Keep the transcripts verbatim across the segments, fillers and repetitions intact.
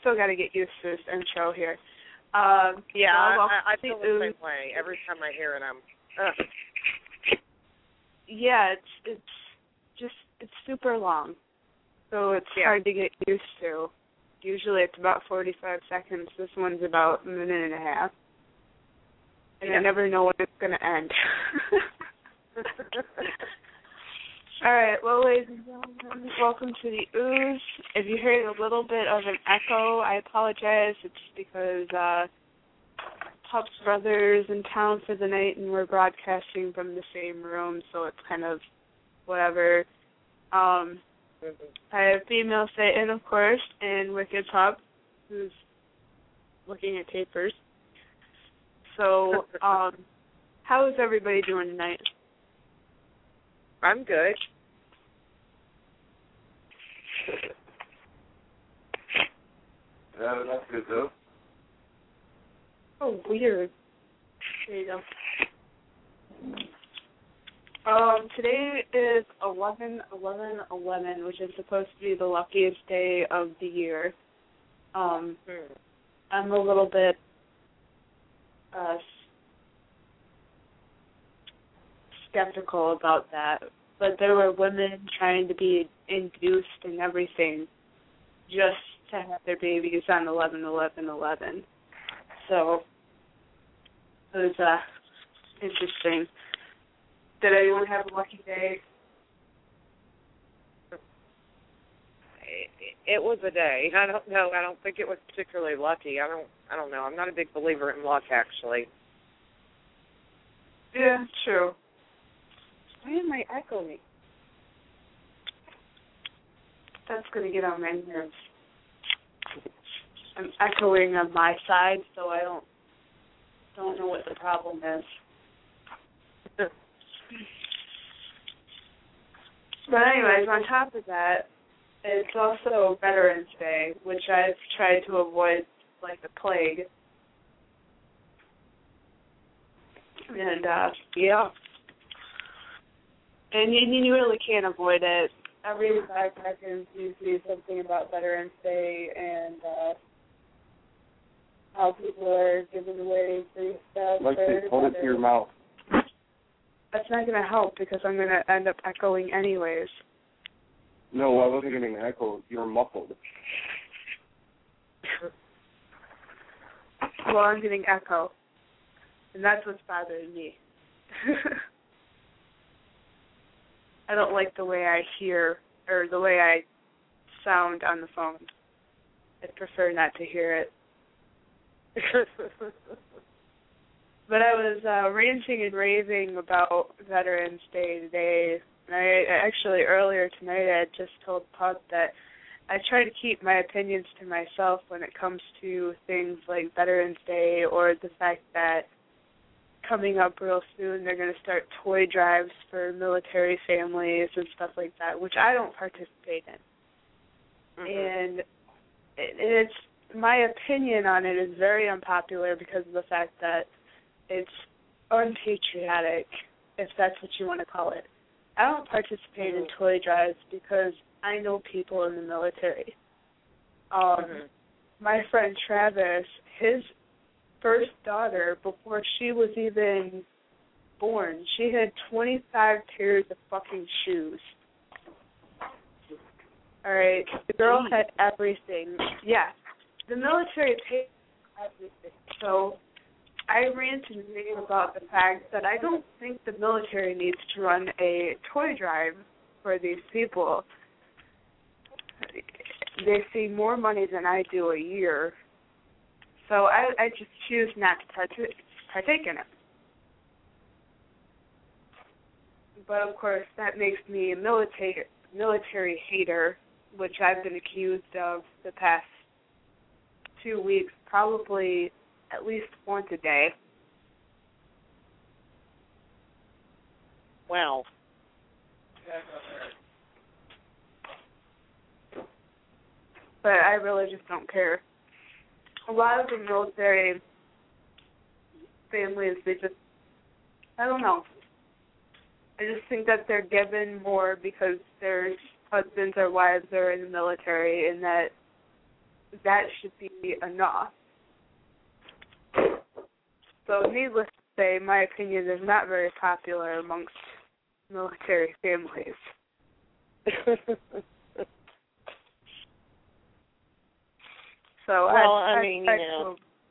still got to get used to this intro here. Um, yeah, well, I, I feel the same way. Every time I hear it, I'm, ugh. Yeah, it's it's just, it's super long. So it's yeah. hard to get used to. Usually it's about forty-five seconds. This one's about a minute and a half. And yeah. I never know when it's going to end. All right, well, ladies and gentlemen, welcome to the Ooze. If you hear a little bit of an echo, I apologize. It's because uh, Pup's brother's in town for the night, and we're broadcasting from the same room, so it's kind of whatever. Um, I have female Satan, of course, and Wicked Pup, who's looking at papers. So, um, how is everybody doing tonight? I'm good. Yeah, that's good though. Oh, weird. There you go. Um, today is eleven eleven eleven, which is supposed to be the luckiest day of the year. Um, hmm. I'm a little bit uh, skeptical about that, but there were women trying to be induced and everything just to have their babies on eleven eleven eleven. So it was uh, interesting. Did anyone have a lucky day? It was a day. I don't know. I don't think it was particularly lucky. I don't. I don't know. I'm not a big believer in luck, actually. Yeah, true. Why am I echoing? That's going to get on my nerves. I'm echoing on my side, so I don't don't know what the problem is. But anyways, on top of that, it's also Veterans Day, which I've tried to avoid like the plague. And, uh, yeah. And you, you really can't avoid it. Every five seconds you see something about Veterans Day and uh, how people are giving away free stuff. Like they hold it to your mouth. That's not going to help because I'm going to end up echoing anyways. No, I wasn't getting an echo. You were muffled. Well, I'm getting echo. And that's what's bothering me. I don't like the way I hear, or the way I sound on the phone. I'd prefer not to hear it. But I was uh, ranting and raving about Veterans Day today. And I actually, earlier tonight, I had just told Pup that I try to keep my opinions to myself when it comes to things like Veterans Day or the fact that coming up real soon they're going to start toy drives for military families and stuff like that, which I don't participate in. Mm-hmm. And it's my opinion on it is very unpopular because of the fact that it's unpatriotic, if that's what you want to call it. I don't participate mm-hmm. in toy drives because I know people in the military. Um, mm-hmm. My friend Travis, his first daughter, before she was even born, she had twenty-five pairs of fucking shoes. All right, the girl had everything. Yeah, the military paid everything. So I ranted and raved about the fact that I don't think the military needs to run a toy drive for these people. They see more money than I do a year. So I, I just choose not to partake, partake in it. But, of course, that makes me a military, military hater, which I've been accused of the past two weeks, probably at least once a day. Wow. But I really just don't care. A lot of the military families, they just, I don't know. I just think that they're given more because their husbands or wives are in the military and that that should be enough. So needless to say, my opinion is not very popular amongst military families. So well, I, I mean, I, you know.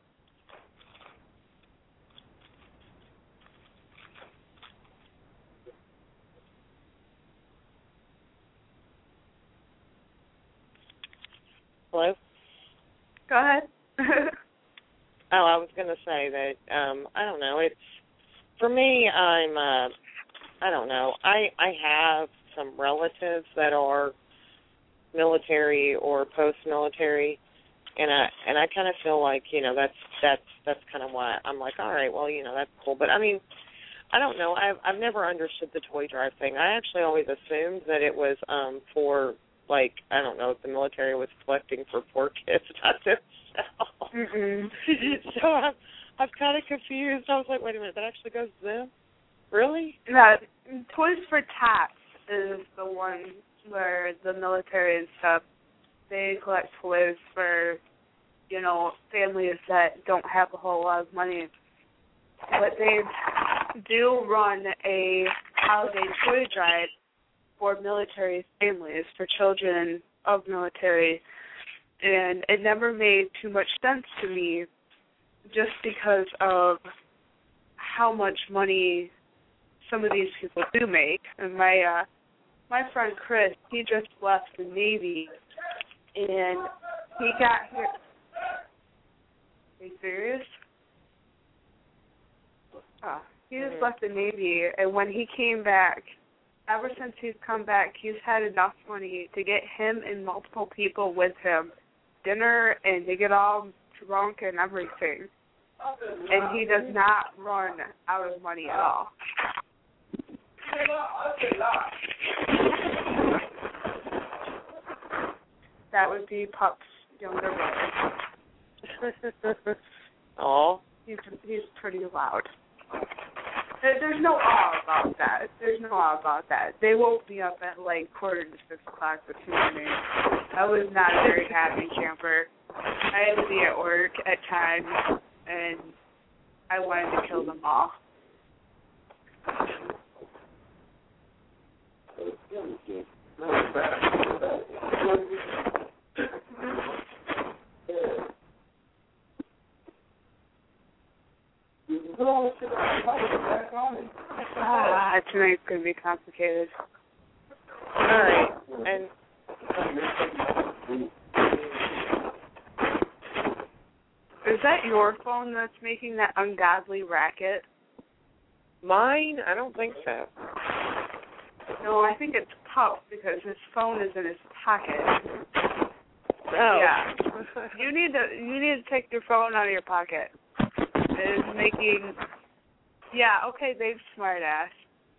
Hello? Go ahead. Oh, I was going to say that, um, I don't know, it's, for me, I'm, uh, I don't know, I, I have some relatives that are military or post-military, and I, and I kind of feel like, you know, that's, that's, that's kind of why I'm like, all right, well, you know, that's cool, but I mean, I don't know, I've, I've never understood the toy drive thing. I actually always assumed that it was, um, for, like, I don't know, if the military was collecting for poor kids, not themselves. Mm-mm. So I'm, I'm kind of confused. I was like, wait a minute, that actually goes to them? Really? No, Toys for Tots is the one where the military and stuff, they collect toys for, you know, families that don't have a whole lot of money. But they do run a holiday toy drive for military families, for children of military, and it never made too much sense to me just because of how much money some of these people do make. And my uh, my friend Chris, he just left the Navy, and he got here. Are you serious? Oh, he just left the Navy, and when he came back, ever since he's come back, he's had enough money to get him and multiple people with him dinner and to get all drunk and everything. And he does not run out of money at all. That would be Pup's younger brother. Oh. He's, he's pretty loud. There's no awe about that. There's no awe about that. They woke me up at like quarter to six o'clock this morning. I was not a very happy camper. I had to be at work at times, and I wanted to kill them all. Ah, tonight's going to be complicated. All right. And is that your phone that's making that ungodly racket? mine? I don't think so. No, I think it's Pup because his phone is in his pocket. Oh. Yeah. You need to you need to take your phone out of your pocket. It is making. Yeah. Okay, Dave, smart ass.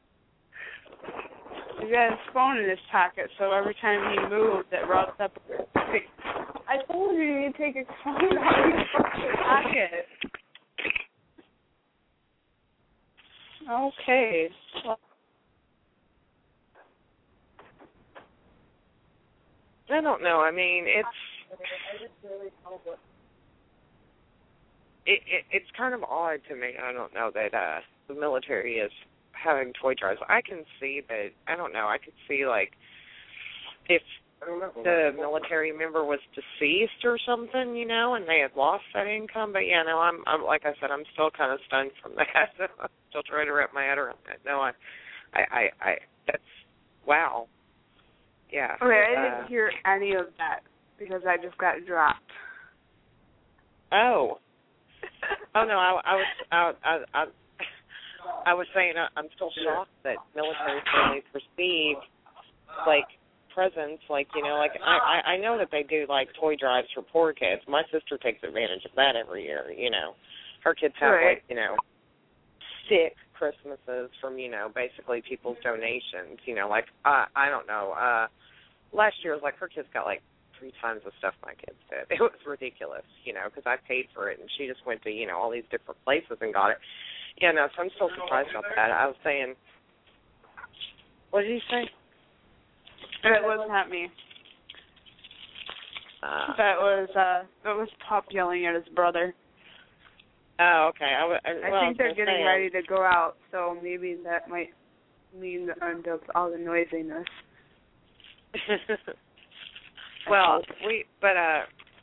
He's got his phone in his pocket, so every time he moves, it rubs up. I told you you need to take your phone out of your pocket. Okay. Well, I don't know. I mean, it's it, it it's kind of odd to me. I don't know that uh, the military is having toy drives. I can see that. I don't know. I could see like if the military member was deceased or something, you know, and they had lost that income. But yeah, no, I'm, I'm like I said, I'm still kind of stunned from that. I'm still trying to wrap my head around that. No, I, I, I, I that's wow. Yeah. Okay, I didn't uh, hear any of that because I just got dropped. Oh. Oh no, I, I was I, I, I, I was saying uh, I'm still shocked that military families receive like presents, like you know, like I, I know that they do like toy drives for poor kids. My sister takes advantage of that every year. You know, her kids have Right. like you know six Christmases from you know basically people's donations. You know, like uh, I don't know. Uh, last year was like her kids got like three times the stuff my kids did. It was ridiculous, you know, because I paid for it and she just went to you know all these different places and got it. Yeah, no, so I'm still surprised about that. I was saying, what did you say? It was not me. Uh, that was uh, that was Pop yelling at his brother. oh, okay. I, w- I, I well, think they're I was getting saying, ready to go out, so maybe that might mean the end of all the noisiness. well, we, but uh,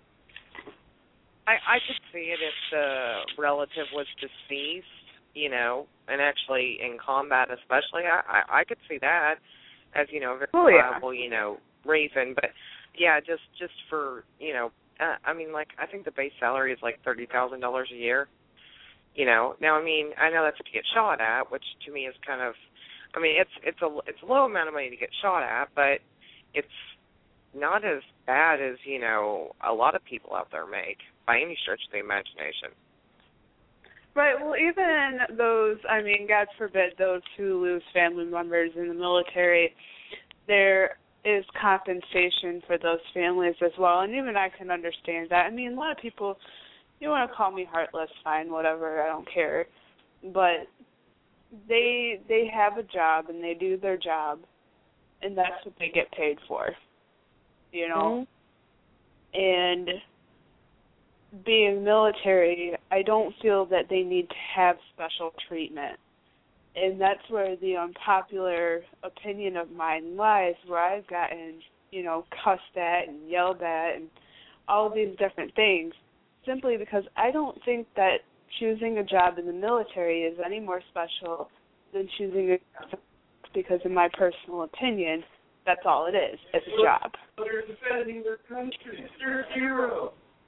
I I could see it if the relative was deceased, you know, and actually in combat, especially. I I, I could see that as, you know, a very oh, yeah. viable, you know, reason. But yeah, just just for, you know, uh, I mean, like, I think the base salary is like thirty thousand dollars a year. You know, now I mean, I know that's to get shot at, which to me is kind of, I mean, it's it's a it's a low amount of money to get shot at, but it's not as bad as, you know, a lot of people out there make by any stretch of the imagination. Right, well, even those, I mean, God forbid, those who lose family members in the military, there is compensation for those families as well, and even I can understand that. I mean, a lot of people, you want to call me heartless, fine, whatever, I don't care, but they they have a job, and they do their job, and that's what they get paid for, you know? Mm-hmm. And being military, I don't feel that they need to have special treatment. And that's where the unpopular opinion of mine lies, where I've gotten, you know, cussed at and yelled at and all these different things, simply because I don't think that choosing a job in the military is any more special than choosing a job, because in my personal opinion, that's all it is. It's a job. They're defending their country. They're a hero.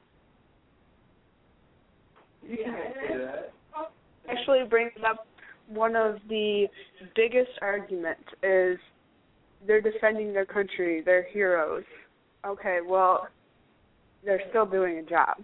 You can't say that. Actually brings up one of the biggest arguments is they're defending their country, they're heroes. Okay, well, they're still doing a job.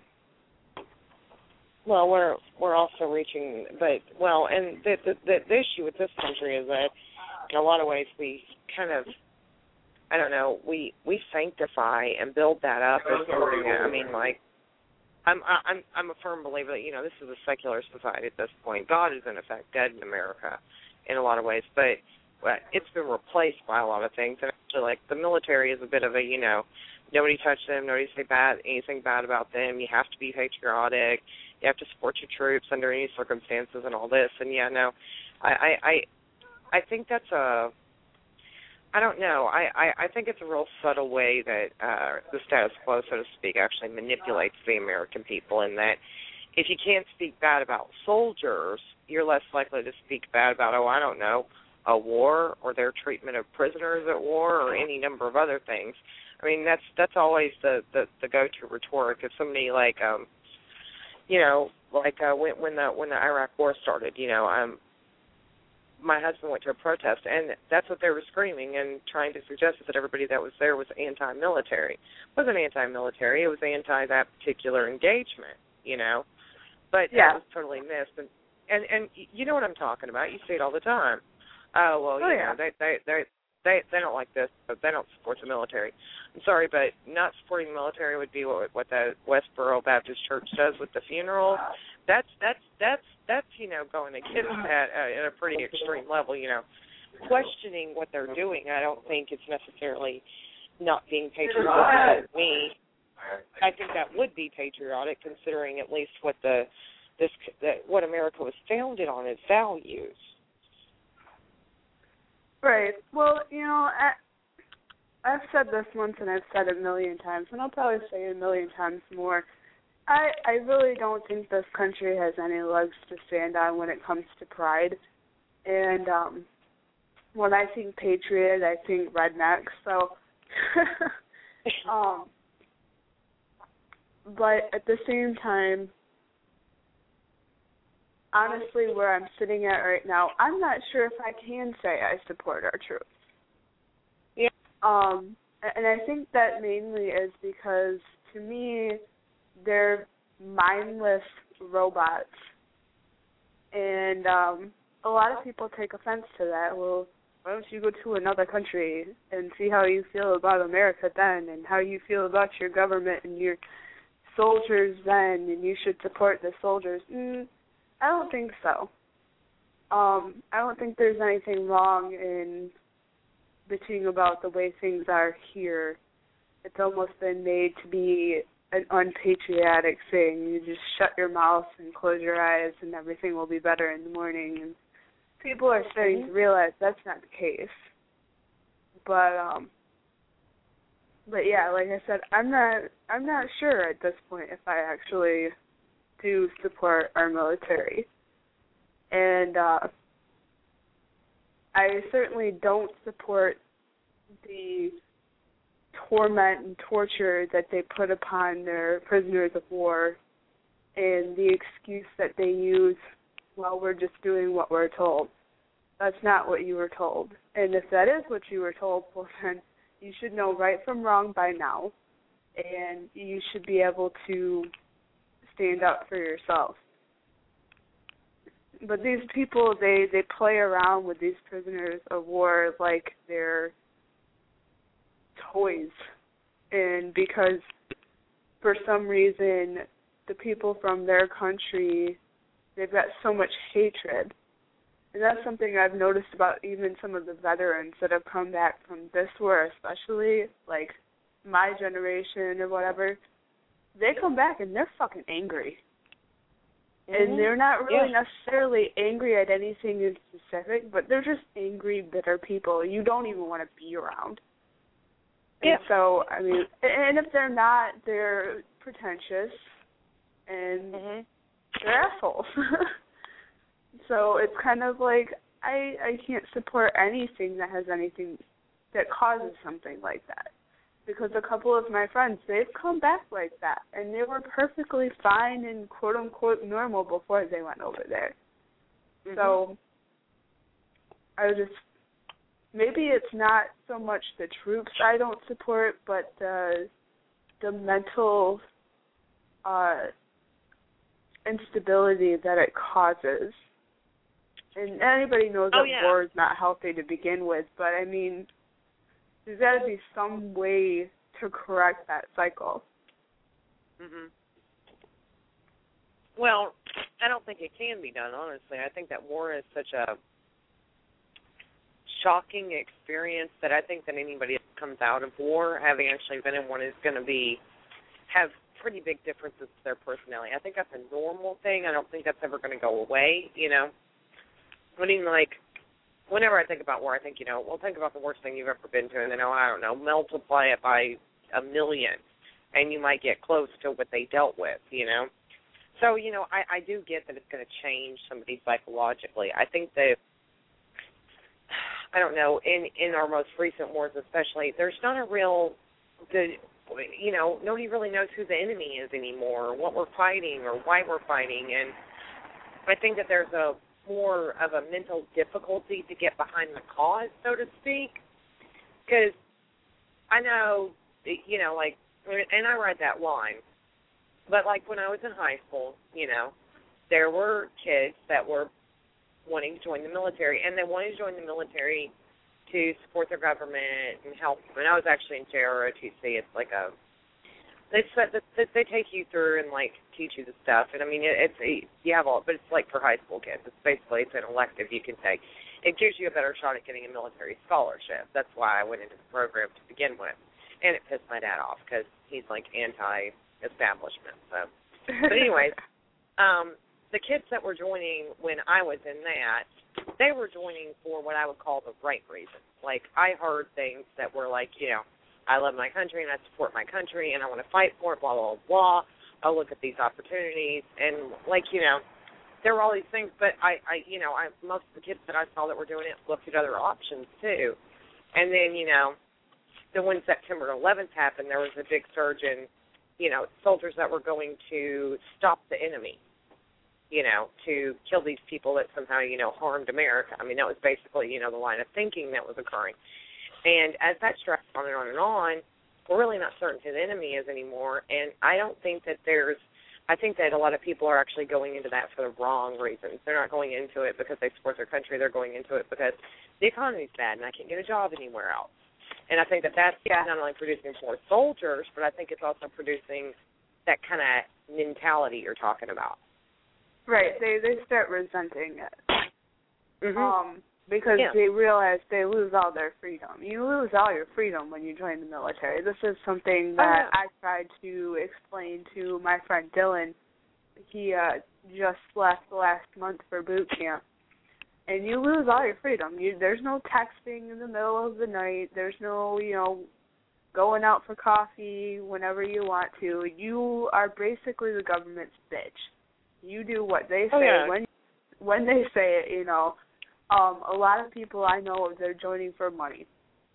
Well, we're we're also reaching, but well, and the the, the the issue with this country is that in a lot of ways we kind of, I don't know, we we sanctify and build that up as something. I mean, like, I'm I'm I'm a firm believer that, you know, this is a secular society at this point. God is in effect dead in America in a lot of ways, but but it's been replaced by a lot of things. And actually, like, the military is a bit of a, you know, nobody touch them, nobody say bad anything bad about them. You have to be patriotic. You have to support your troops under any circumstances and all this. And yeah, no, I I I, I think that's a, I don't know. I, I, I think it's a real subtle way that uh, the status quo, so to speak, actually manipulates the American people, in that if you can't speak bad about soldiers, you're less likely to speak bad about, oh, I don't know, a war or their treatment of prisoners at war or any number of other things. I mean, that's that's always the, the, the go-to rhetoric. If somebody, like, um, you know, like uh, when, when the when the Iraq War started, you know, um, my husband went to a protest, and that's what they were screaming and trying to suggest, is that everybody that was there was anti-military. It wasn't anti-military. It was anti that particular engagement, you know. But yeah. that was totally missed. And, and and you know what I'm talking about. You see it all the time. Oh, well, oh, you yeah. know, they, they, they, they, they don't like this, but they don't support the military. I'm sorry, but not supporting the military would be what, what the Westboro Baptist Church does with the funerals. That's that's that's that's you know, going against that uh, at a pretty extreme level. You know, questioning what they're doing, I don't think it's necessarily not being patriotic to me. I think that would be patriotic, considering at least what the this that what America was founded on, its values. Right. Well, you know, I, I've said this once, and I've said it a million times, and I'll probably say it a million times more. I, I really don't think this country has any legs to stand on when it comes to pride. And um, when I think patriot, I think redneck. So, um, but at the same time, honestly, where I'm sitting at right now, I'm not sure if I can say I support our troops. Yeah. Um, and I think that mainly is because, to me, they're mindless robots. And um, a lot of people take offense to that. Well, why don't you go to another country and see how you feel about America then, and how you feel about your government and your soldiers then, and you should support the soldiers. Mm, I don't think so. Um, I don't think there's anything wrong in bitching about the way things are here it's almost been made to be an unpatriotic thing. You just shut your mouth and close your eyes and everything will be better in the morning. And people are starting mm-hmm. to realize that's not the case. But um but yeah, like I said, I'm not I'm not sure at this point if I actually do support our military. And uh I certainly don't support the torment and torture that they put upon their prisoners of war and the excuse that they use, well, we're just doing what we're told. That's not what you were told. And if that is what you were told, well, then you should know right from wrong by now, and you should be able to stand up for yourself. But these people, they, they play around with these prisoners of war like they're toys. And because for some reason the people from their country, they've got so much hatred. And that's something I've noticed about even some of the veterans that have come back from this war, especially, like my generation or whatever. They come back and they're fucking angry. Mm-hmm. And they're not really yeah. necessarily angry at anything in specific, but they're just angry, bitter people you don't even want to be around. Yeah. And so, I mean, and if they're not, they're pretentious and mm-hmm. they're assholes. So it's kind of like I I can't support anything that has anything that causes something like that. Because a couple of my friends, they've come back like that, and they were perfectly fine and quote-unquote normal before they went over there. Mm-hmm. So I was just, maybe it's not so much the troops I don't support, but the, the mental uh, instability that it causes. And anybody knows oh, that yeah. war is not healthy to begin with, but I mean, there's got to be some way to correct that cycle. Mhm. Well, I don't think it can be done, honestly. I think that war is such a shocking experience that I think that anybody that comes out of war, having actually been in one, is going to be have pretty big differences to their personality. I think that's a normal thing. I don't think that's ever going to go away, you know. I mean, like, whenever I think about war, I think, you know, well, think about the worst thing you've ever been to, and then, oh, I don't know, multiply it by a million, and you might get close to what they dealt with, you know. So, you know, I, I do get that it's going to change somebody psychologically. I think that, I don't know, in, in our most recent wars especially, there's not a real, the, you know, nobody really knows who the enemy is anymore, or what we're fighting, or why we're fighting, and I think that there's a more of a mental difficulty to get behind the cause, so to speak, because I know, you know, like, and I read that line, but like when I was in high school, you know, there were kids that were wanting to join the military, and they wanted to join the military to support their government and help. And I was actually in J R O T C. It's like a They set they take you through and like teach you the stuff, and I mean it, it's a, you have all, but it's like for high school kids. It's basically it's an elective you can take. It gives you a better shot at getting a military scholarship. That's why I went into the program to begin with, and it pissed my dad off because he's like anti-establishment. So, but anyways, um, the kids that were joining when I was in that, they were joining for what I would call the right reasons. Like I heard things that were like, you know, I love my country and I support my country and I want to fight for it, blah, blah, blah. I'll look at these opportunities. And, like, you know, there were all these things, but I, I you know, I, most of the kids that I saw that were doing it looked at other options, too. And then, you know, then when September eleventh happened, there was a big surge in, you know, soldiers that were going to stop the enemy, you know, to kill these people that somehow, you know, harmed America. I mean, that was basically, you know, the line of thinking that was occurring. And as that stretched on and on and on, we're really not certain who the enemy is anymore. And I don't think that there's, I think that a lot of people are actually going into that for the wrong reasons. They're not going into it because they support their country. They're going into it because the economy's bad and I can't get a job anywhere else. And I think that that's yeah. not only producing more soldiers, but I think it's also producing that kind of mentality you're talking about. Right. They they start resenting it. Mm-hmm. Um. because yeah. they realize they lose all their freedom. You lose all your freedom when you join the military. This is something that oh, yeah. I tried to explain to my friend Dylan. He uh, just left last month for boot camp. And you lose all your freedom. You, there's no texting in the middle of the night. There's no, you know, going out for coffee whenever you want to. You are basically the government's bitch. You do what they say oh, yeah. when when they say it, you know. Um, a lot of people I know, they're joining for money.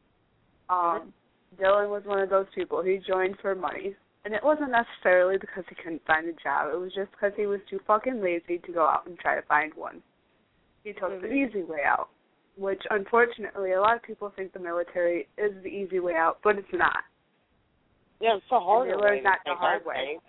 Um, mm-hmm. Dylan was one of those people. He joined for money. And it wasn't necessarily because he couldn't find a job. It was just because he was too fucking lazy to go out and try to find one. He took mm-hmm. the easy way out, which unfortunately a lot of people think the military is the easy way out, but it's not. Yeah, it's the hard way. They learn that the hard way.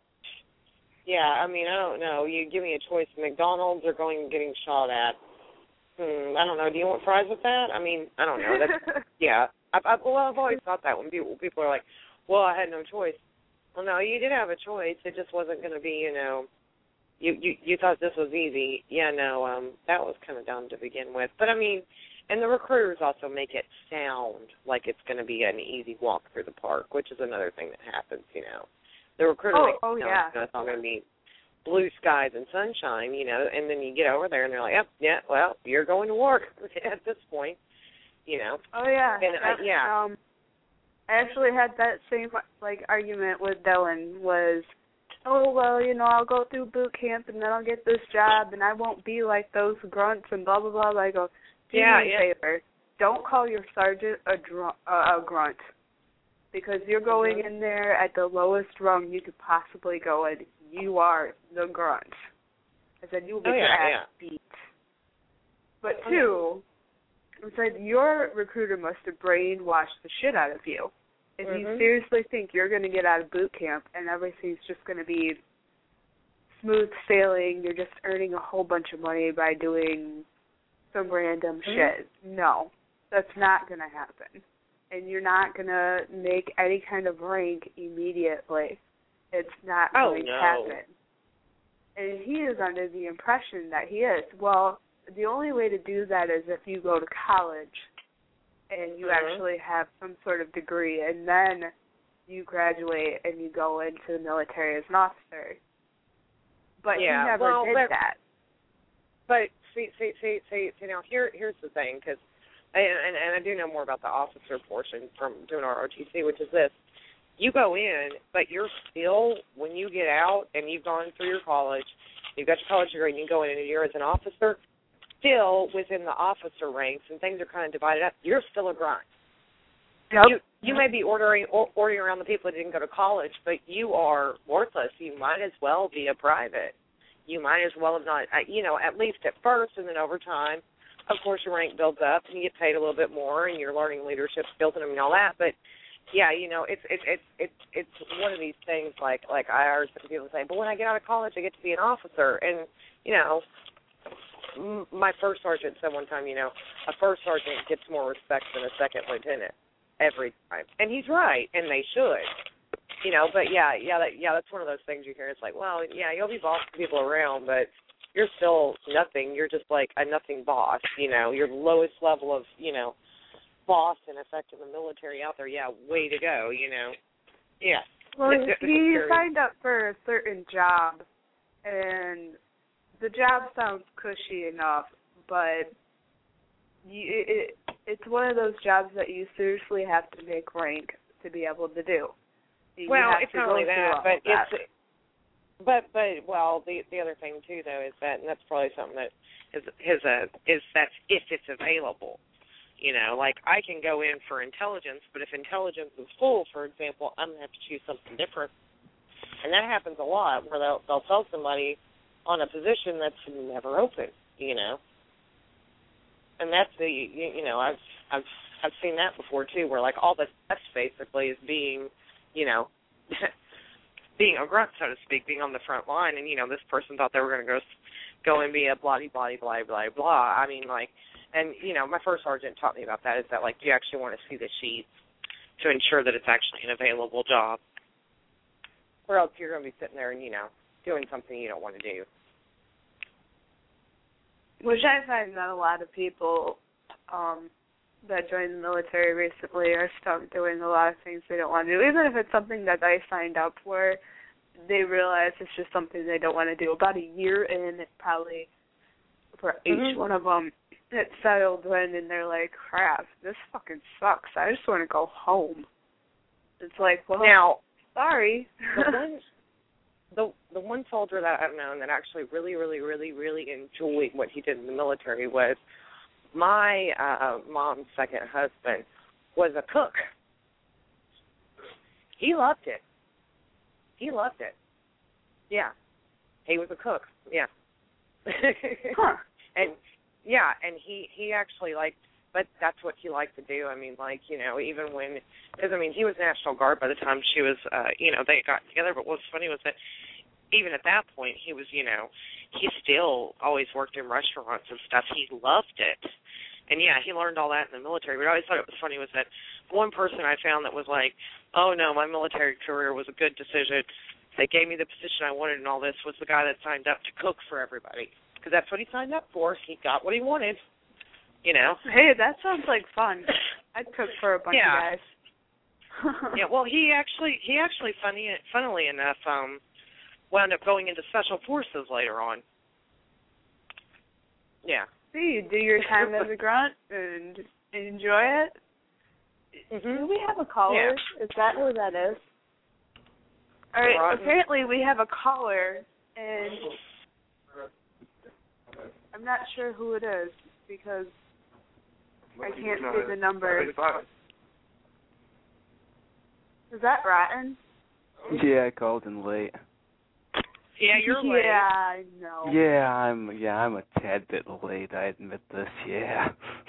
Yeah, I mean, I don't know. You give me a choice, McDonald's or going and getting shot at. Hmm, I don't know. Do you want fries with that? I mean, I don't know. That's, yeah. I, I, well, I've always thought that when people, people are like, well, I had no choice. Well, no, you did have a choice. It just wasn't going to be, you know, you, you you thought this was easy. Yeah, no, um, that was kind of dumb to begin with. But, I mean, and the recruiters also make it sound like it's going to be an easy walk through the park, which is another thing that happens, you know. The recruiter oh, makes oh, it sound yeah. like it's all going to be blue skies and sunshine, you know, and then you get over there and they're like, yep, yeah, well, you're going to work at this point, you know. Oh, yeah. And, uh, yeah. Um, I actually had that same, like, argument with Dylan was, oh, well, you know, I'll go through boot camp and then I'll get this job and I won't be like those grunts and blah, blah, blah. I go, do yeah, me a yeah. favor. Don't call your sergeant a, dr- uh, a grunt because you're going mm-hmm. in there at the lowest rung you could possibly go in. You are the grunt. I said, you will get oh, yeah, your ass yeah. beat. But two, I said, your recruiter must have brainwashed the shit out of you. If mm-hmm. you seriously think you're going to get out of boot camp and everything's just going to be smooth sailing, you're just earning a whole bunch of money by doing some random mm-hmm. shit. No, that's not going to happen. And you're not going to make any kind of rank immediately. It's not oh, going no. to happen. And he is under the impression that he is. Well, the only way to do that is if you go to college and you mm-hmm. actually have some sort of degree, and then you graduate and you go into the military as an officer. But yeah, he never well, did but, that. But see, see, see, see, see now here, here's the thing, because, and, and, and I do know more about the officer portion from doing our O T C, which is this. You go in, but you're still, when you get out and you've gone through your college, you've got your college degree, and you go in and you're as an officer, still within the officer ranks, and things are kind of divided up, you're still a grunt. Yep. You you may be ordering or, ordering around the people that didn't go to college, but you are worthless. You might as well be a private. You might as well have not, you know, at least at first, and then over time, of course, your rank builds up, and you get paid a little bit more, and you're learning leadership skills and all that, but yeah, you know, it's it's it's it's it's one of these things like like I heard some people say, but when I get out of college, I get to be an officer, and you know, m- my first sergeant said one time, you know, a first sergeant gets more respect than a second lieutenant every time, and he's right, and they should, you know, but yeah, yeah, that, yeah, that's one of those things you hear. It's like, well, yeah, you'll be bossing people around, but you're still nothing. You're just like a nothing boss, you know. Your lowest level of, you know, boss and effect in the military out there, yeah, way to go, you know. Yeah. Well, he signed up for a certain job, and the job sounds cushy enough, but you, it, it's one of those jobs that you seriously have to make rank to be able to do. You well, it's not only that, but that. it's, but, but, well, the the other thing, too, though, is that, and that's probably something that is, is, a, is that's if it's available. You know, like I can go in for intelligence, but if intelligence is full, for example, I'm going to have to choose something different. And that happens a lot where they'll, they'll tell somebody on a position that's never open, you know. And that's the, you, you know, I've, I've, I've seen that before, too, where like all the test basically is being, you know, being a grunt, so to speak, being on the front line. And, you know, this person thought they were going to go, go and be a blah, blah, blah, blah, blah. I mean, like, and, you know, my first sergeant taught me about that, is that, like, you actually want to see the sheets to ensure that it's actually an available job. Or else you're going to be sitting there and, you know, doing something you don't want to do. which I find that a lot of people um, that joined the military recently are stuck doing a lot of things they don't want to do. Even if it's something that they signed up for, they realize it's just something they don't want to do. About a year in, it probably, for each mm-hmm. one of them, it settled in, and they're like, crap, this fucking sucks. I just want to go home. It's like, well, now, sorry. the, one, the, the one soldier that I've known that actually really, really, really, really enjoyed what he did in the military was my uh, mom's second husband was a cook. He loved it. He loved it. Yeah. He was a cook. Yeah. Huh. And, yeah, and he, he actually liked, but that's what he liked to do. I mean, like, you know, even when, because, I mean, he was National Guard by the time she was, uh, you know, they got together. But what's funny was that even at that point, he was, you know, he still always worked in restaurants and stuff. He loved it. And, yeah, he learned all that in the military. But I always thought it was funny was that one person I found that was like, oh, no, my military career was a good decision. They gave me the position I wanted and all this, was the guy that signed up to cook for everybody. Because that's what he signed up for. He got what he wanted, you know. Hey, that sounds like fun. I'd cook for a bunch yeah. of guys. yeah, well, he actually, he actually, funny, funnily enough, um, wound up going into Special Forces later on. Yeah. See, you do your time as a grunt and enjoy it. Mm-hmm. Do we have a caller? Yeah. Is that who that is? All right, Rotten. Apparently we have a caller, and I'm not sure who it is because I can't see the number. Is that Rotten? Yeah, I called in late. Yeah, you're late. Yeah, I know. Yeah, I'm. Yeah, I'm a tad bit late. I admit this. Yeah.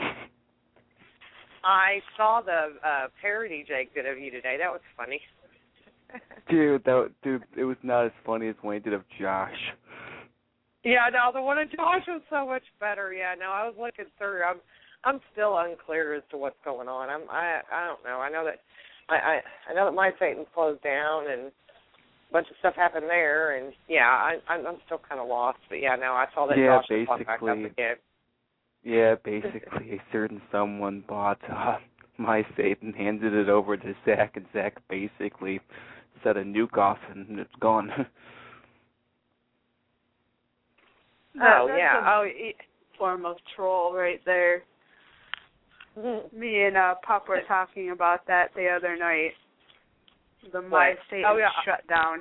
I saw the uh, parody Jake did of you today. That was funny. Dude, that dude, it was not as funny as when he did of Josh. Yeah, no, the one of Josh was so much better. Yeah, no, I was looking through. I'm, I'm still unclear as to what's going on. I'm, I, I don't know. I know that, I, I, I know that my Satan closed down and a bunch of stuff happened there, and yeah, I, I'm, I'm still kind of lost. But yeah, no, I saw that yeah, Josh was back up again. Yeah, basically, a certain someone bought uh, my Satan, handed it over to Zach, and Zach basically set a nuke off, and it's gone. Oh, That's yeah. a Oh, it, form of troll right there. mm-hmm. Me and uh, Pop were talking about that the other night. The What? My Satan oh, yeah. shutdown.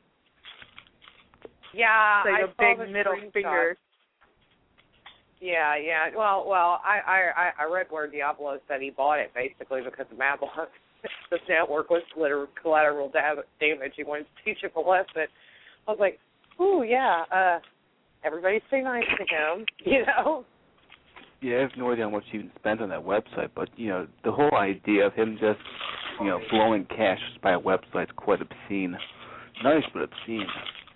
Yeah, it's like I a saw big the middle screenshot. finger. Yeah, yeah. Well, well, I, I, I read where Diablo said he bought it basically because the Babylon, this network was collateral, collateral damage. He wanted to teach him a lesson. I was like, ooh, yeah. Uh, everybody stay nice to him, you know. Yeah, I have no idea how much he even spent on that website, but you know, the whole idea of him just, you know, blowing cash just by a website is quite obscene. Nice, but obscene.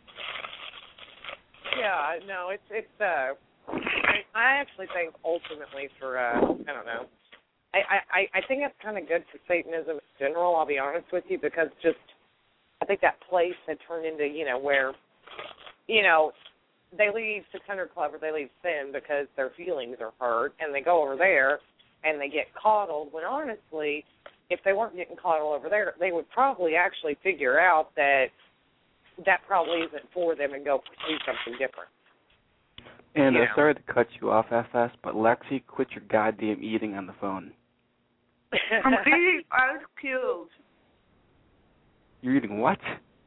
Yeah, no, it's it's. Uh, I, I actually think ultimately for uh, I don't know. I, I, I think it's kind of good for Satanism in general. I'll be honest with you, because just I think that place had turned into, you know, where, you know, they leave six hundred Club or they leave Sin because their feelings are hurt, and they go over there and they get coddled. When honestly, if they weren't getting coddled over there, they would probably actually figure out that that probably isn't for them and go pursue something different. And You uh, know. sorry to cut you off, F S, but Lexi, quit your goddamn eating on the phone. I'm eating ice cubes. You're eating what?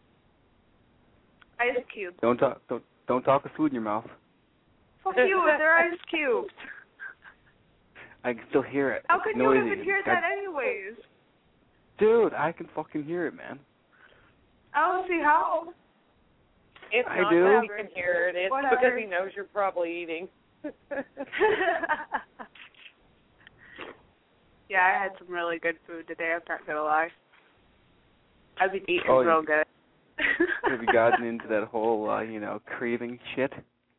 Ice cubes. Don't talk. Don't don't talk with food in your mouth. Fuck you, they're ice cubes. I can still hear it. How It's could you noisy. even hear God- that anyways? Dude, I can fucking hear it, man. I don't see how. It's I not do. that he can hear it. It's Whatever. because he knows you're probably eating. Yeah, I had some really good food today, I'm not gonna lie. I've been eating Oh, real you- good. Have you gotten into that whole, uh, you know, craving shit?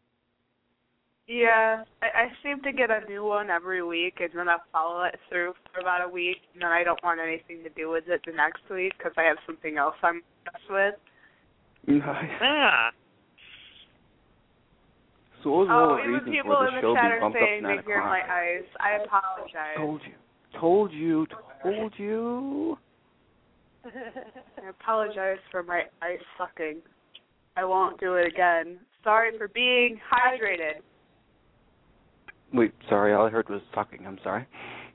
Yeah, I, I seem to get a new one every week, and then I'll follow it through for about a week, and then I don't want anything to do with it the next week because I have something else I'm obsessed with. Nice. Ah. So what was Oh, all the even reasons people for in the the show chat being are bumped up to saying nine they hear o'clock? my ice. I apologize. Told you. Told you. Told you. I apologize for my ice sucking. I won't do it again. Sorry for being hydrated. Wait, sorry, all I heard was sucking. I'm sorry.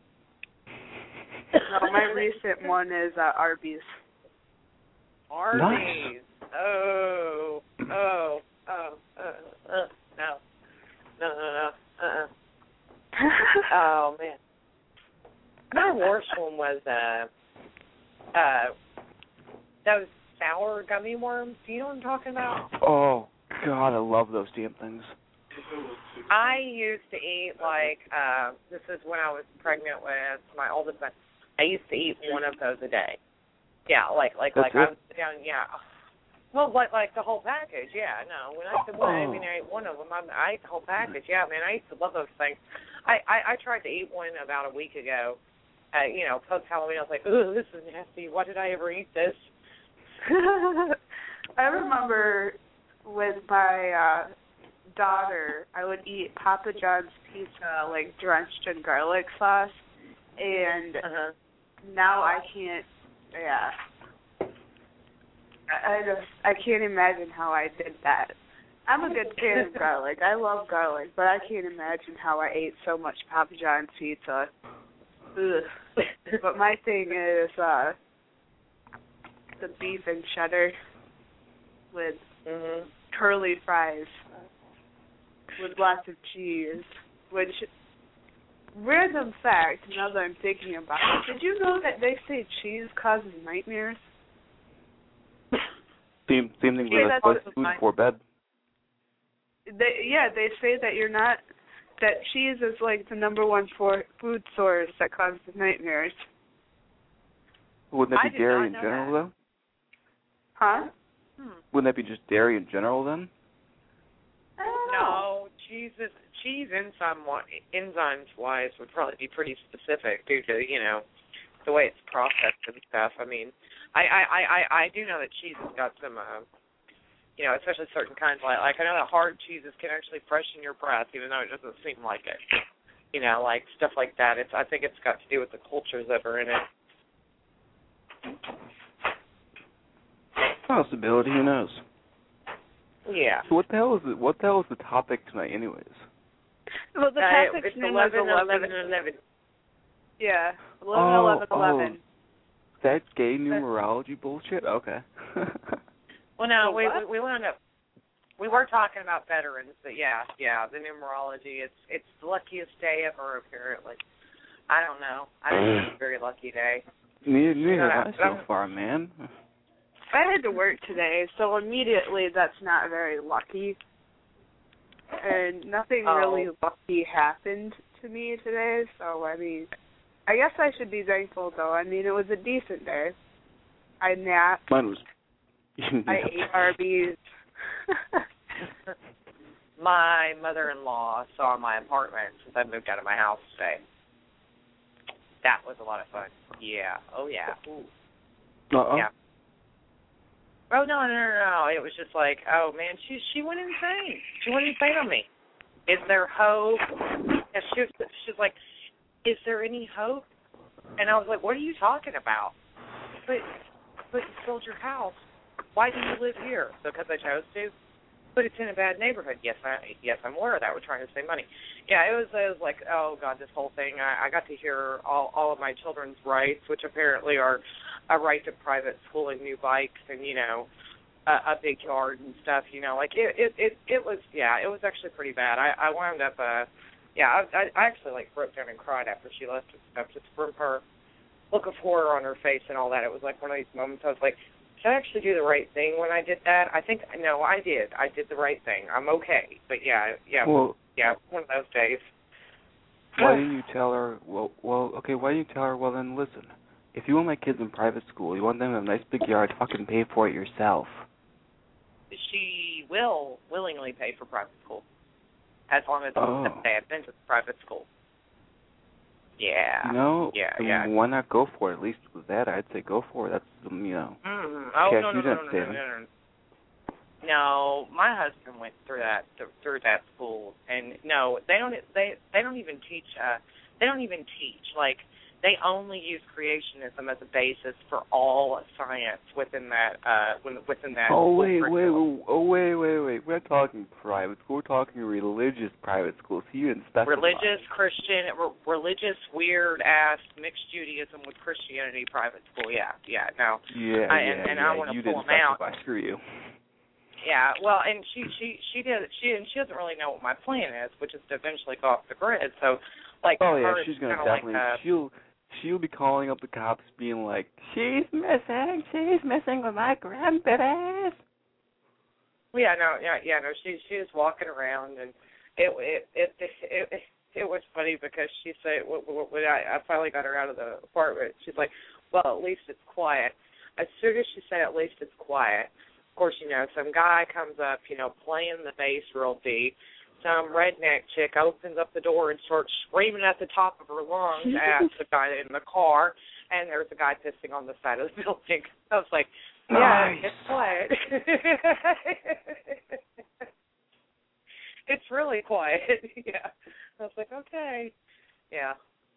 No, my recent one is uh, Arby's. Arby's. Nice. Oh, oh, oh, uh, uh, no, no, no, no, uh-uh. Oh man, my worst one was uh, uh, those sour gummy worms. Do you know what I'm talking about? Oh God, I love those damn things. I used to eat like uh, this is when I was pregnant with my oldest son. I used to eat one of those a day. Yeah, like like That's like it? I was down. Yeah. Well, like like the whole package, yeah. No, when I said one, I mean I ate one of them. I, I ate the whole package, yeah, man. I used to love those things. I, I, I tried to eat one about a week ago. Uh, you know, post Halloween, I was like, ooh, this is nasty. Why did I ever eat this? I remember with my uh, daughter, I would eat Papa John's pizza like drenched in garlic sauce, and Uh-huh. now I can't. Yeah. I just I can't imagine how I did that. I'm a good fan of garlic. I love garlic, but I can't imagine how I ate so much Papa John's pizza. Ugh. But my thing is uh the beef and cheddar with Mm-hmm. curly fries with lots of cheese. Which, random fact, now that I'm thinking about it, did you know that they say cheese causes nightmares? Same same thing Yeah, with that's us what food my- before bed. They, yeah, they say that you're not, that cheese is like the number one for, food source that causes nightmares. Wouldn't I that be did dairy not in know general, that. though? Huh? Hmm. Wouldn't that be just dairy in general, then? I don't know. No, cheese is, cheese enzyme enzymes wise would probably be pretty specific due to, you know, the way it's processed and stuff. I mean, I I, I, I, I do know that cheese has got some, uh, you know, especially certain kinds. Like, like I know that hard cheeses can actually freshen your breath, even though it doesn't seem like it. You know, like stuff like that. It's I think it's got to do with the cultures that are in it. Possibility, who knows? Yeah. So what the hell is it? What the hell is the topic tonight, anyways? Well, the Uh, package it's name was eleven, eleven. eleven, eleven. Yeah, eleven, Oh, eleven, eleven. oh. That gay numerology bullshit? Okay. Well, no, The we, what? we we wound up. We were talking about veterans, but yeah, yeah, the numerology. It's it's the luckiest day ever, apparently. I don't know. I think it's a very lucky day. Neither, neither Yeah, have I so far, man. I had to work today, so immediately that's not very lucky. And nothing Oh. really lucky happened to me today, so I mean, I guess I should be thankful though. I mean, it was a decent day. I napped. Mine was. I ate Arby's. My mother-in-law saw my apartment since I moved out of my house today. That was a lot of fun. Yeah. Oh yeah. Ooh. Uh-oh. Yeah. Oh no, no, no, no! It was just like, oh man, she she went insane. She went insane on me. Is there hope? And she was, she was like, is there any hope? And I was like, what are you talking about? But but you sold your house. Why do you live here? Because I chose to. But it's in a bad neighborhood. Yes, I yes I'm aware of that. We're trying to save money. Yeah, it was it was like, oh god, this whole thing. I, I got to hear all all of my children's rights, which apparently are a right to private schooling, new bikes, and you know, a, a big yard and stuff. You know, like it it it, it was yeah, it was actually pretty bad. I, I wound up uh yeah, I, I actually like broke down and cried after she left and stuff, just from her look of horror on her face and all that. It was like one of these moments I was like, did I actually do the right thing when I did that? I think, no, I did. I did the right thing. I'm okay. But, yeah, yeah, Well, yeah, one of those days. why didn't you tell her, well, well, okay, why didn't you tell her, well, then listen, if you want my kids in private school, you want them to have a nice big yard, fucking pay for it yourself. She will willingly pay for private school, as long as Oh. they have been to private school. Yeah. You know, Yeah, I mean, yeah. why not go for it? At least with that, I'd say go for it. That's, um, you know, Mm-hmm. Oh, cash no, no, you no, don't no, save no, it. no, no. no, my husband went through that through that school, and no, they don't they they don't even teach uh they don't even teach like they only use creationism as a basis for all science within that uh within that. Oh wait, wait, wait, oh wait, wait, wait. We're talking private school. We're talking religious private school. So you didn't specify. Religious Christian, re- religious weird ass mixed Judaism with Christianity private school. Yeah, yeah, no. Yeah, I, yeah, and, and yeah. I want to you pull didn't them out. specify. Screw you. Yeah, well, and she she she did she and she doesn't really know what my plan is, which is to eventually go off the grid. So, like, oh yeah, her, she's gonna kinda definitely like, uh, she'll she'll be calling up the cops, being like, "She's missing, she's missing with my grandbabies." Well, yeah, no, yeah, yeah, no. She she was walking around, and it it it it, it, it was funny because she said when I, I finally got her out of the apartment, she's like, "Well, at least it's quiet." As soon as she said, "At least it's quiet," of course, you know, some guy comes up, you know, playing the bass real deep. Some redneck chick opens up the door and starts screaming at the top of her lungs at the guy in the car, and there's a guy pissing on the side of the building. I was like, yeah, nice. it's quiet. It's really quiet. Yeah. I was like, okay. Yeah.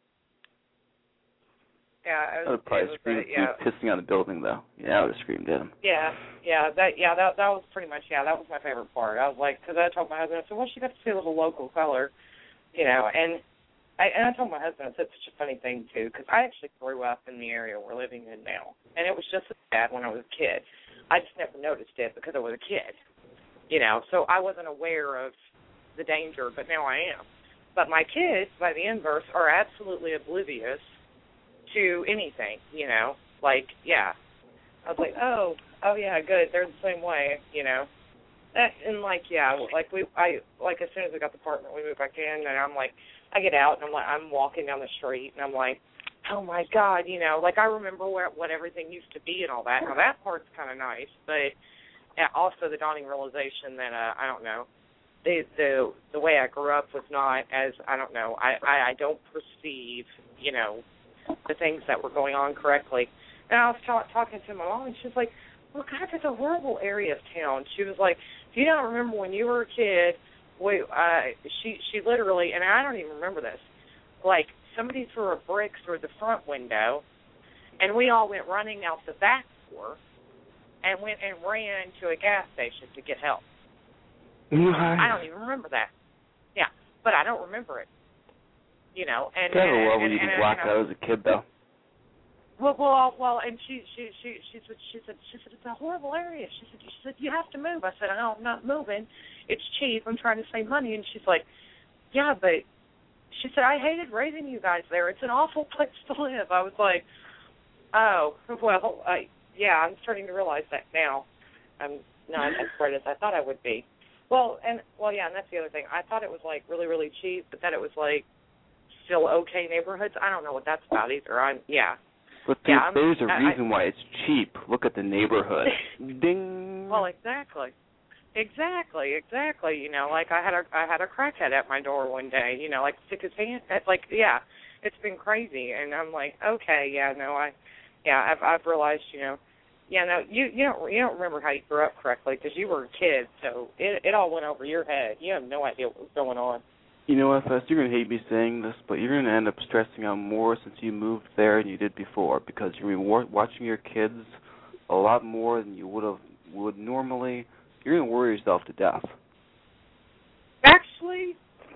Yeah, it was, I would probably it was, scream uh, yeah. pissing on the building, though. Yeah, I would have screamed at him. Yeah, yeah, that, yeah, that, that was pretty much, yeah, that was my favorite part. I was like, because I told my husband, I said, well, she got to see a little local color, you know, and I, and I told my husband, I said, it's such a funny thing, too, because I actually grew up in the area we're living in now, and it was just as bad when I was a kid. I just never noticed it because I was a kid, you know, so I wasn't aware of the danger, but now I am. But my kids, by the inverse, are absolutely oblivious to anything, you know, like, yeah. I was like, oh, oh, yeah, good, they're the same way, you know. That, and, like, yeah, like, we, I, like, as soon as we got the apartment, we moved back in, and I'm like, I get out, and I'm like, I'm walking down the street, and I'm like, oh, my God, you know, like, I remember where, what everything used to be and all that. Now, that part's kind of nice, but also the dawning realization that, uh, I don't know, the, the the way I grew up was not as, I don't know, I, I, I don't perceive, you know, the things that were going on correctly. And I was ta- talking to my mom, and she was like, well, God, that's a horrible area of town. She was like, do you not remember when you were a kid, we, uh, she, she literally, and I don't even remember this, like, somebody threw a brick through the front window, and we all went running out the back door and went and ran to a gas station to get help. Nice. I don't even remember that. Yeah, but I don't remember it. You know, and Kind of and, love when and, you can and, block and, out as a kid, though. Well, well, well, and she, she, she, she said, she said, she said, it's a horrible area. She said, she said, you have to move. I said, no, I'm not moving. It's cheap. I'm trying to save money. And she's like, yeah, but she said, I hated raising you guys there. It's an awful place to live. I was like, oh, well, I, yeah, I'm starting to realize that now. I'm not as bright as I thought I would be. Well, and well, yeah, and that's the other thing. I thought it was like really, really cheap, but that it was like still okay neighborhoods. I don't know what that's about either. I'm yeah. But yeah, there's, there's a I, reason I, why it's cheap. Look at the neighborhood. Ding. Well, exactly, exactly, exactly. You know, like I had a I had a crackhead at my door one day. You know, like stick his hand. It's like yeah, it's been crazy, and I'm like, okay, yeah, no, I, yeah, I've I've realized, you know. Yeah, no, you you don't you don't remember how you grew up correctly because you were a kid, so it it all went over your head. You have no idea what was going on. You know what, Fest? You're gonna hate me saying this, but you're gonna end up stressing out more since you moved there than you did before because you're gonna be war- watching your kids a lot more than you would have would normally. You're gonna worry yourself to death. Actually,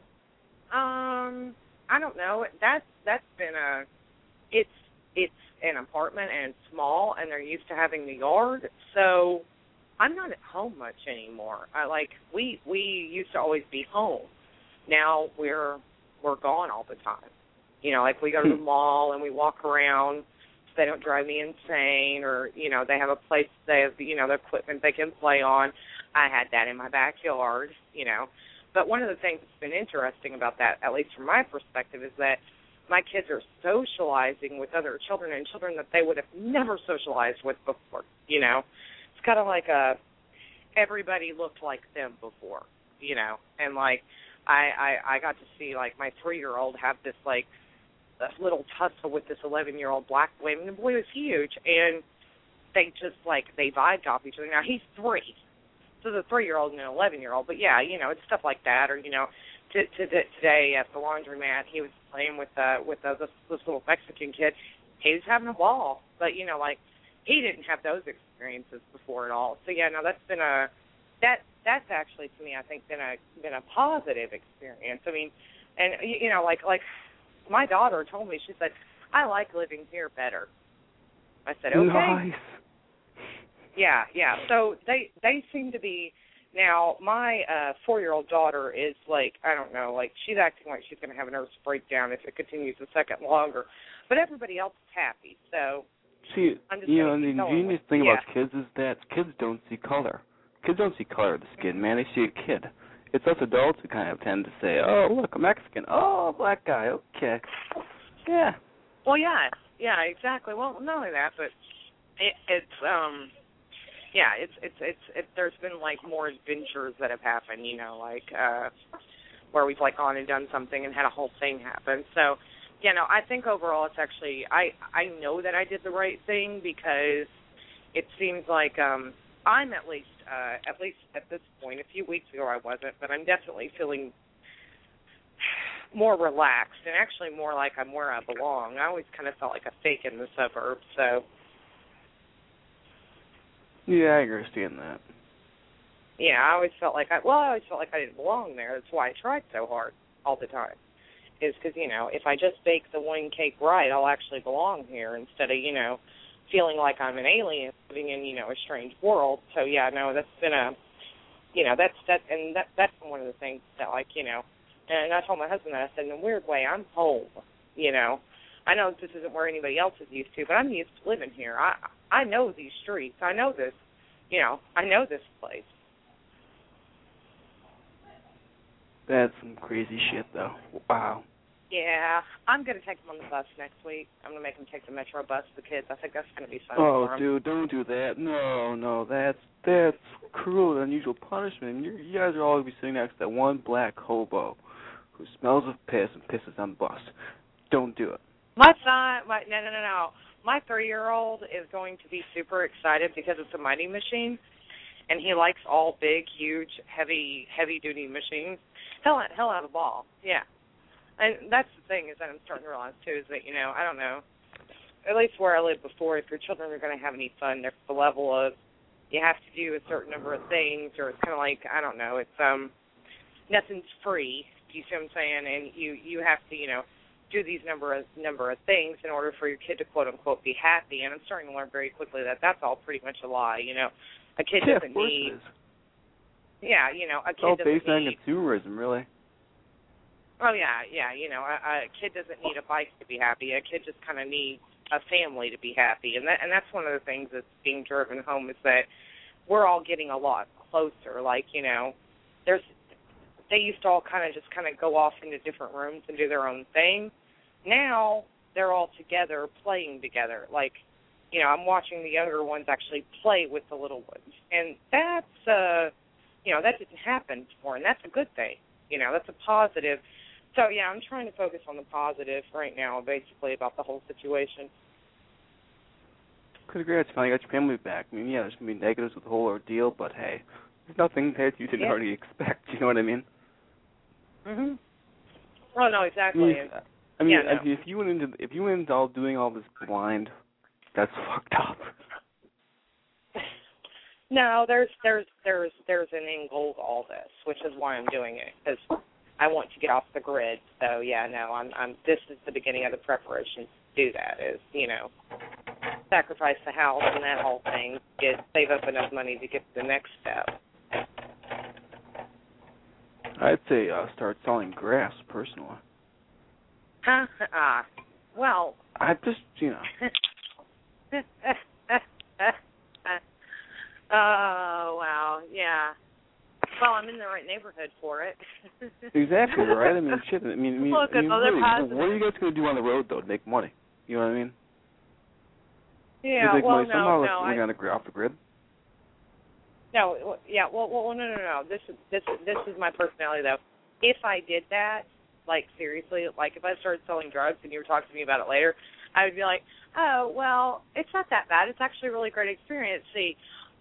um, I don't know. That's that's been a it's it's. an apartment and it's small and they're used to having the yard, so I'm not at home much anymore. I like we we used to always be home. Now we're we're gone all the time. You know, like we go to the mall and we walk around so they don't drive me insane, or you know, they have a place they have you know, the equipment they can play on. I had that in my backyard, you know. But one of the things that's been interesting about that, at least from my perspective, is that my kids are socializing with other children and children that they would have never socialized with before, you know. It's kind of like a, everybody looked like them before, you know. And, like, I, I, I got to see, like, my three-year-old have this, like, this little tussle with this eleven-year-old black boy. I mean, the boy was huge, and they just, like, they vibed off each other. Now, he's three, So the three-year-old and an eleven-year-old. But, yeah, you know, it's stuff like that. Or, you know, to, to, to, today at the laundromat, he was playing with uh, with uh, this, this little Mexican kid. He was having a ball. But, you know, like, he didn't have those experiences before at all. So, yeah, no, that's been a that that's actually, to me, I think, been a been a positive experience. I mean, and, you know, like like my daughter told me, she said, I like living here better. I said, okay. Nice. Yeah, yeah. So they they seem to be, now my uh, four-year-old daughter is like, I don't know, like she's acting like she's going to have a nervous breakdown if it continues a second longer. But everybody else is happy, so See, I'm just you know, the going ingenious with, thing yeah. about kids is that kids don't see color. Kids don't see color of the skin, man. They see a kid. It's us adults who kind of tend to say, oh, look, a Mexican. Oh, a black guy. Okay. Yeah. Well, yeah, yeah, exactly. Well, not only that, but it, it's, um, yeah, it's, it's, it's, it, there's been, like, more adventures that have happened, you know, like, uh, where we've, like, gone and done something and had a whole thing happen. So, you know, I think overall it's actually, I, I know that I did the right thing because it seems like, um, I'm at least, uh, at least at this point, a few weeks ago I wasn't, but I'm definitely feeling more relaxed and actually more like I'm where I belong. I always kind of felt like a fake in the suburbs, so. Yeah, I understand that. Yeah, I always felt like I, well, I always felt like I didn't belong there. That's why I tried so hard all the time. Is because, you know, if I just bake the wing cake right, I'll actually belong here instead of, you know, feeling like I'm an alien living in, you know, a strange world. So, yeah, no, that's been a, you know, that's, that, and that, that's one of the things that, like, you know, and I told my husband that, I said, in a weird way, I'm home, you know. I know this isn't where anybody else is used to, but I'm used to living here. I I know these streets. I know this, you know, I know this place. That's some crazy shit, though. Wow. Yeah, I'm going to take them on the bus next week. I'm going to make them take the Metro bus, the kids. I think that's going to be fun Oh, for them. dude, don't do that. No, no, that's that's cruel and unusual punishment. You're, you guys are all going to be sitting next to that one black hobo who smells of piss and pisses on the bus. Don't do it. My son, my, no, no, no, no. My three-year-old is going to be super excited because it's a mighty machine, and he likes all big, huge, heavy, heavy-duty machines. He'll, he'll have a ball, yeah. And that's the thing is that I'm starting to realize, too, is that, you know, I don't know, at least where I lived before, if your children are going to have any fun, there's the level of you have to do a certain number of things, or it's kind of like, I don't know, it's, um, nothing's free, do you see what I'm saying? And you, you have to, you know, do these number of, number of things in order for your kid to, quote-unquote, be happy. And I'm starting to learn very quickly that that's all pretty much a lie, you know. A kid yeah, doesn't of course need, it is. yeah, you know, a It's kid all doesn't based on need, consumerism, really. oh, yeah, yeah, you know, a, a kid doesn't need a bike to be happy. A kid just kind of needs a family to be happy. And that, and that's one of the things that's being driven home is that we're all getting a lot closer. Like, you know, there's, they used to all kind of just kind of go off into different rooms and do their own thing. Now they're all together playing together. Like, you know, I'm watching the younger ones actually play with the little ones. And that's, uh, you know, that didn't happen before, and that's a good thing. You know, that's a positive. So, yeah, I'm trying to focus on the positive right now, basically, about the whole situation. Congrats, finally got your family back. I mean, yeah, there's going to be negatives with the whole ordeal, but hey, there's nothing that you didn't yeah. already expect, you know what I mean? Mm-hmm. Oh, no, exactly. I mean, if, I mean, yeah, no. if you went into, if you went into all doing all this blind, that's fucked up. No, there's there's there's there's an end goal to all this, which is why I'm doing it, because I want to get off the grid. So yeah, no, I'm I'm. This is the beginning of the preparation to do that. Is you know, sacrifice the house and that whole thing, get save up enough money to get to the next step. I'd say uh, start selling grass, personally. Huh? Ah, well. I just, you know. Oh, wow, yeah. Well, I'm in the right neighborhood for it. Exactly, right? I mean, shit, I mean, I mean, Look, I mean another really, positive. what are you guys going to do on the road, though, to make money? You know what I mean? Yeah, to make well, money somehow, no, no. we're I, going to go off the grid? no, yeah, well, well, no, no, no. This is, this, this is my personality, though. If I did that, like, seriously, like, if I started selling drugs and you were talking to me about it later, I would be like, oh, well, it's not that bad. It's actually a really great experience. See,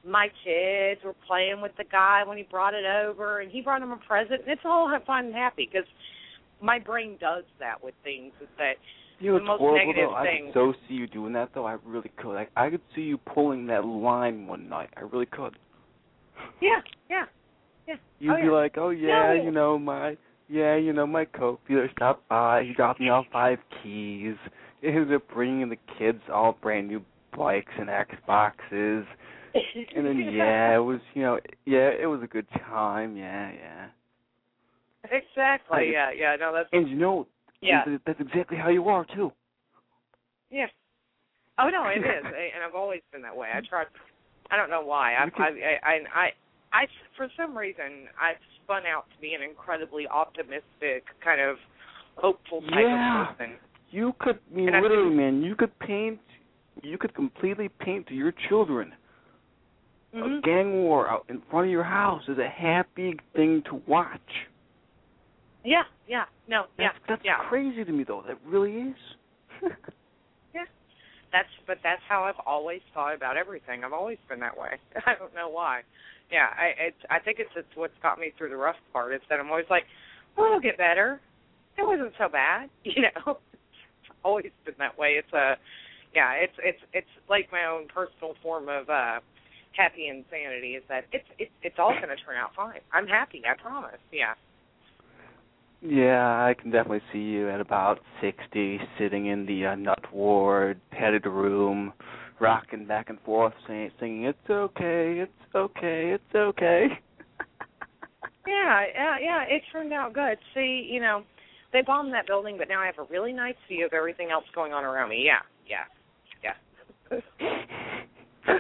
my kids were playing with the guy when he brought it over, and he brought him a present, and it's all fun and happy because my brain does that with things. Is that you know, the most horrible, negative though. thing? I could so see you doing that, though. I really could. Like, I could see you pulling that line one night. I really could. Yeah, yeah, yeah. You'd oh, be yeah. like, oh, yeah, no. you know, my, yeah, you know, my coke dealer stopped by. He dropped me off five keys. He ended up bringing the kids all brand new bikes and Xboxes. And then, yeah, it was, you know, yeah, it was a good time. Yeah, yeah. Exactly, I, yeah, yeah. No, that's... And, you know, yeah. that's exactly how you are, too. Yeah. Oh, no, it is. And I've always been that way. I tried... I don't know why. I, I, I, I, I, for some reason, I've spun out to be an incredibly optimistic, kind of hopeful type yeah. of person. You could, I mean, and literally, I, man, you could paint, you could completely paint to your children mm-hmm. a gang war out in front of your house is a happy thing to watch. Yeah, yeah, no, that's, yeah, that's yeah. crazy to me, though. That really is. yeah, that's, but that's how I've always thought about everything. I've always been that way. I don't know why. Yeah, I, it's, I think it's, it's what's got me through the rough part. It's that I'm always like, well, it'll get better. It wasn't so bad, you know. It's always been that way. It's a, yeah, it's, it's, it's like my own personal form of uh, happy insanity. Is that it's, it's, it's all going to turn out fine. I'm happy. I promise. Yeah. Yeah, I can definitely see you at about sixty, sitting in the uh, nut ward, padded room, rocking back and forth, singing, singing, "It's okay, it's okay, it's okay." yeah, yeah, yeah. It turned out good. See, you know, they bombed that building, but now I have a really nice view of everything else going on around me. Yeah, yeah, yeah.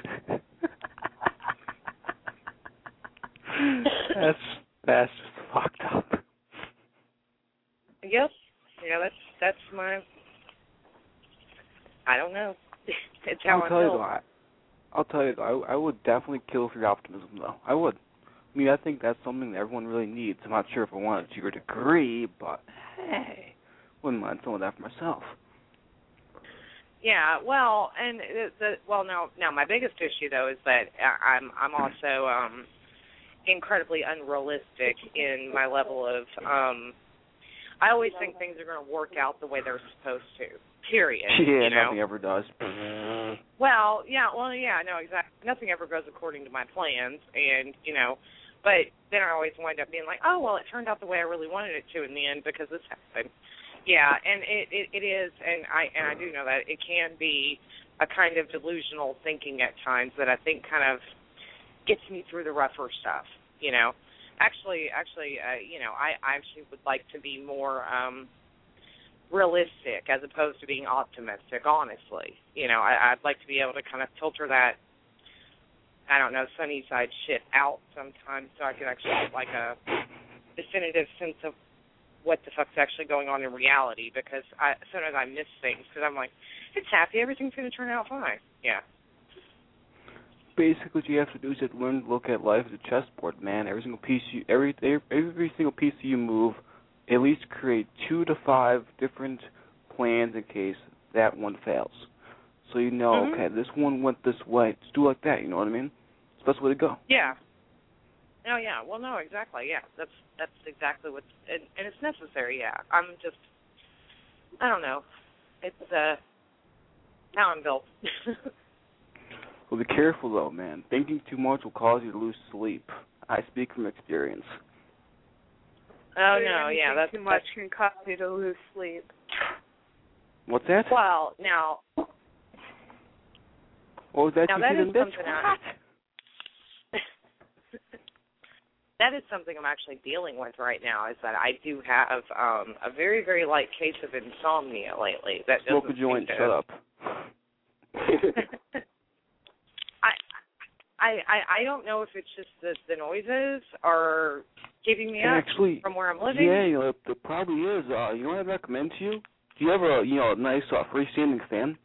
that's that's just fucked up. Yep. Yeah, that's that's my. I don't know. It's how I'll I'm tell you built. though, I, I'll tell you though, I, I would definitely kill for your optimism though. I would. I mean, I think that's something that everyone really needs. I'm not sure if I want it to your degree, but hey, wouldn't mind some of that for myself. Yeah, well, and the, the well, now, now my biggest issue though is that I'm I'm also um, incredibly unrealistic in my level of. Um, I always think things are going to work out the way they're supposed to. Period. Yeah, you know? nothing ever does. Well, yeah, well, yeah, no, exactly. Nothing ever goes according to my plans, and you know, but then I always wind up being like, oh, well, it turned out the way I really wanted it to in the end because this happened. Yeah, and it, it, it is, and I and I do know that it can be a kind of delusional thinking at times that I think kind of gets me through the rougher stuff. You know, actually, actually, uh, you know, I, I actually would like to be more. Um, realistic as opposed to being optimistic, honestly. You know, I, I'd like to be able to kind of filter that, I don't know, sunny side shit out sometimes so I could actually get like a definitive sense of what the fuck's actually going on in reality because I, sometimes I miss things because I'm like, it's happy, everything's going to turn out fine. Yeah. Basically, what you have to do is just learn to look at life as a chessboard, man. Every single piece you, every, every, every single piece that you move, at least create two to five different plans in case that one fails. So you know, mm-hmm. okay, this one went this way. Just do it like that, you know what I mean? It's the best way to go. Yeah. Oh, yeah. Well, no, exactly, yeah. That's that's exactly what's, and, and it's necessary, yeah. I'm just, I don't know. It's uh, how I'm built. Well, be careful, though, man. Thinking too much will cause you to lose sleep. I speak from experience. Oh, no, yeah. That's, too much that's, can cause you to lose sleep. What's that? Well, now... What was that now you that said is in something I, that is something I'm actually dealing with right now, is that I do have um, a very, very light case of insomnia lately. That Smoke a doesn't joint, to... shut up. I, I I don't know if it's just the, the noises are keeping me up Actually, from where I'm living. Yeah, you know, it, it probably is. Uh, you know what I'd recommend to you? Do you have a, you know, a nice uh, freestanding fan?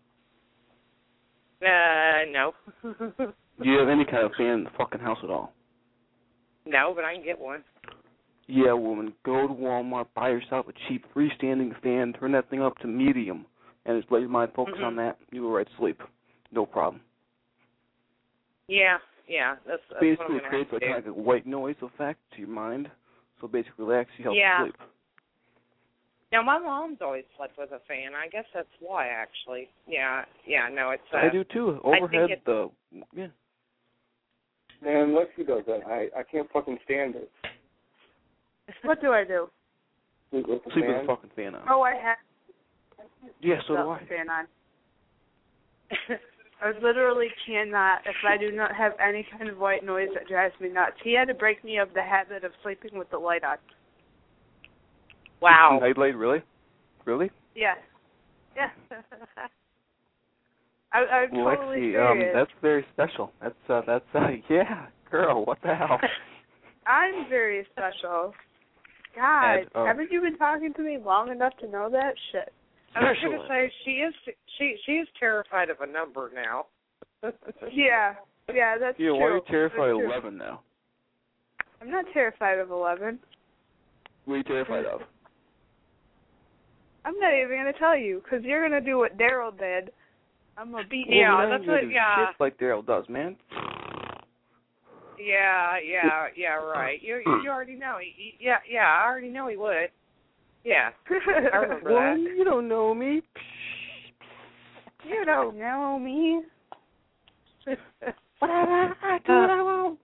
Uh, no. Do you have any kind of fan in the fucking house at all? No, but I can get one. Yeah, woman, go to Walmart, buy yourself a cheap freestanding fan, turn that thing up to medium, and just let your mind focus mm-hmm. on that. You go right to sleep. No problem. Yeah, yeah, that's, that's basically what I'm creates going like to kind of a white noise effect to your mind. So basically, relax you help Yeah. you sleep. Now, my mom's always slept with a fan. I guess that's why, actually. Yeah, yeah, no, it's... Uh, I do too. I Overhead, think the yeah. Man, Lexi does that. I I can't fucking stand it. What do I do? Sleep with the Sleep fan. with a fucking fan on. Oh, I have Yeah, so do the I. fan on. I literally cannot, if I do not have any kind of white noise that drives me nuts. He had to break me of the habit of sleeping with the light on. Wow. Nightlight, really? Really? Yeah. Yeah. I, I'm Well, totally Lexi, um, serious. that's very special. That's uh, that's uh, yeah, girl. What the hell? I'm very special. God, And, uh, haven't you been talking to me long enough to know that? Shit. I was going to say, she is she she is terrified of a number now. Yeah. Yeah, that's Yeah, true. why are you terrified That's of true. eleven now? I'm not terrified of eleven. What are you terrified of? I'm not even going to tell you, because you're going to do what Daryl did. I'm going to beat you. Yeah, well, that's you're what- gonna do yeah. Shit like Daryl does, man. Yeah, yeah, yeah, right. You you, you already know. He, he, yeah, yeah, I already know he would. Yeah, I remember Well, that. you don't know me. You don't know me. Whatever, I do what I want.